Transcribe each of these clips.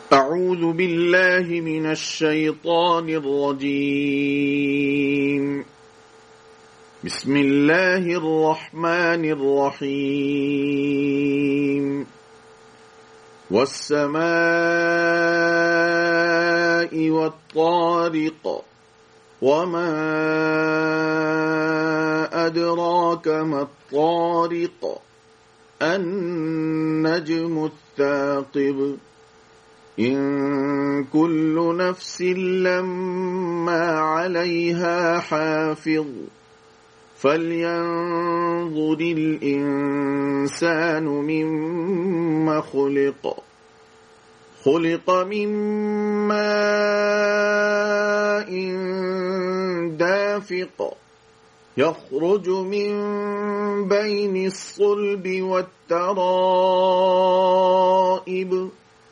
أعوذ بالله من الشيطان الرجيم. بسم الله الرحمن الرحيم. والسماء والطارق وما أدراك ما الطارق النجم الثاقب إن كل نفس لما عليها حافظ فلينظر الإنسان مما خلق من ماء دافق يخرج من بين الصلب والترائب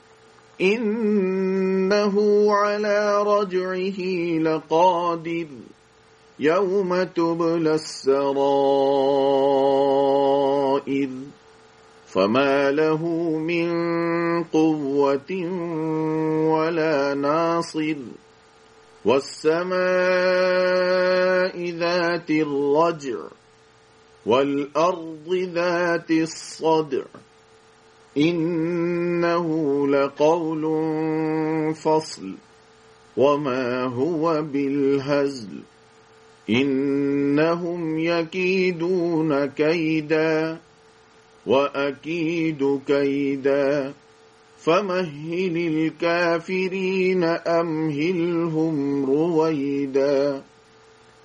إنه على رجعه لقادر يوم تبلى السرائر فما له من قوة ولا ناصر والسماء ذات الرجع والأرض ذات الصدع إنه لقول فصل وما هو بالهزل إنهم يكيدون كيدا وأكيد كيدا فمهل الكافرين أمهلهم رويدا.